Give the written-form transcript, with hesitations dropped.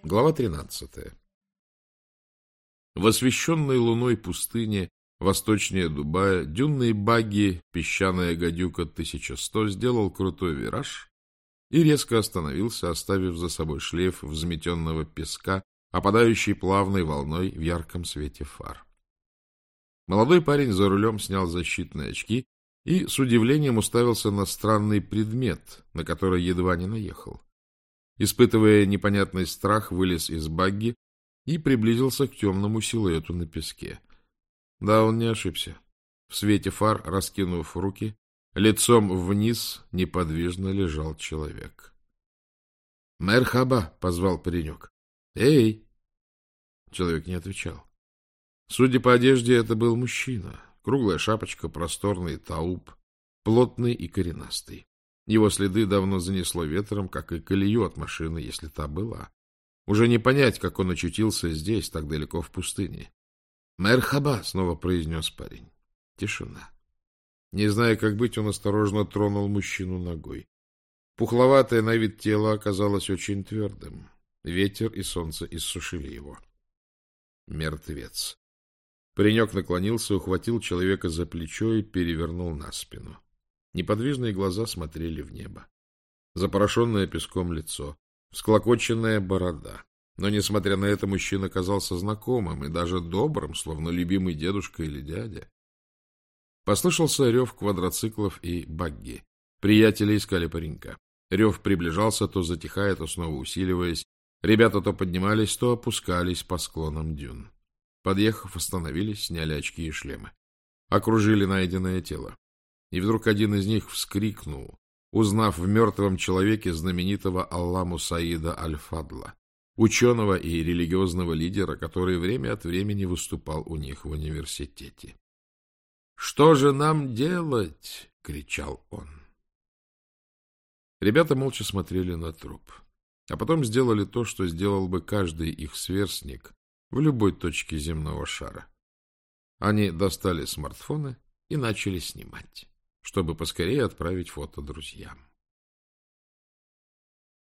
Глава 13. В освещенной луной пустыне восточнее Дубая дюнный багги, песчаная гадюка 1100, сделал крутой вираж и резко остановился, оставив за собой шлейф взметенного песка, опадающий плавной волной в ярком свете фар. Молодой парень за рулем снял защитные очки и с удивлением уставился на странный предмет, на который едва не наехал. Испытывая непонятный страх, вылез из багги и приблизился к темному силуэту на песке. Да, он не ошибся. В свете фар, раскинув руки, лицом вниз неподвижно лежал человек. «Мерхаба!» — позвал паренек. «Эй!» Человек не отвечал. Судя по одежде, это был мужчина. Круглая шапочка, просторный тауб, плотный и коренастый. Его следы давно занесло ветром, как и колею от машины, если та была. Уже не понять, как он очутился здесь, так далеко в пустыне. «Мерхаба!» — снова произнес парень. Тишина. Не зная, как быть, он осторожно тронул мужчину ногой. Пухловатое на вид тело оказалось очень твердым. Ветер и солнце иссушили его. Мертвец. Паренек наклонился, ухватил человека за плечо и перевернул на спину. Неподвижные глаза смотрели в небо. Запорошенное песком лицо, всклокоченная борода. Но, несмотря на это, мужчина казался знакомым и даже добрым, словно любимый дедушка или дядя. Послышался рев квадроциклов и багги. Приятели искали паренька. Рев приближался, то затихая, то снова усиливаясь. Ребята то поднимались, то опускались по склонам дюн. Подъехав, остановились, сняли очки и шлемы. Окружили найденное тело. И вдруг один из них вскрикнул, узнав в мертвом человеке знаменитого Алламу Саида Аль-Фадла, ученого и религиозного лидера, который время от времени выступал у них в университете. «Что же нам делать?» — кричал он. Ребята молча смотрели на труп, а потом сделали то, что сделал бы каждый их сверстник в любой точке земного шара. Они достали смартфоны и начали снимать, чтобы поскорее отправить фото друзьям.